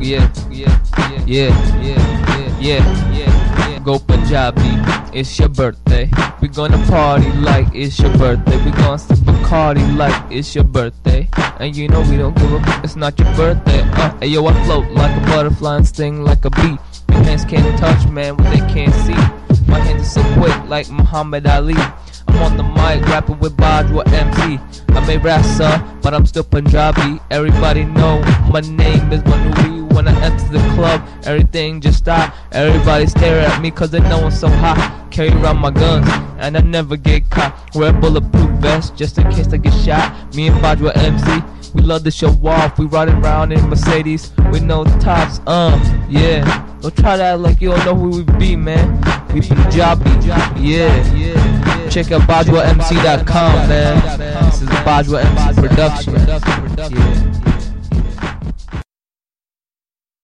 yeah. Go Punjabi, it's your birthday. We gonna party like it's your birthday. We gonna sip Bacardi like it's your birthday. And you know we don't give a fuck, it's not your birthday. Hey yo, I float like a butterfly and sting like a bee. Your hands can't touch, man, what they can't see. My hands are so quick like Muhammad Ali. I'm on the mic rapping with Bajwa MC. I may rap some, but I'm still Punjabi. Everybody know my name is Manuri. When I enter the club, everything just stop. Everybody stare at me cause they know I'm so hot. Carry around my guns and I never get caught. Wear a bulletproof vest just in case I get shot. Me and Bajwa MC, we love to show off. We riding around in Mercedes with no tops, yeah. Don't try to act like you don't know who we be, man. We Punjabi, yeah. Check out BajwaMC.com, man. This is Bajwa MC Production, yeah.